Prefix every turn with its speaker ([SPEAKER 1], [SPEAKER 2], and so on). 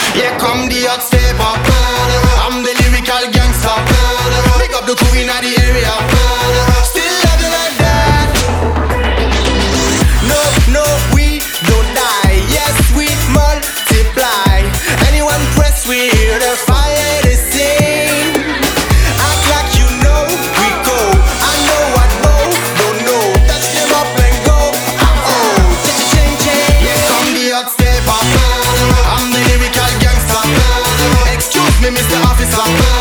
[SPEAKER 1] Here come the hot stepper. I'm the lyrical gangster. Pick up the crew in the area. Still love you like that. No, no, we don't die. Yes, we multiply. Anyone press, we hear the fire they sing. Act like you know, we go. I know what both don't know. Touch them up and go. Ching, ching. Here come the hot stepper. I'm the lyrical gangster. Excuse me, Mr. Officer.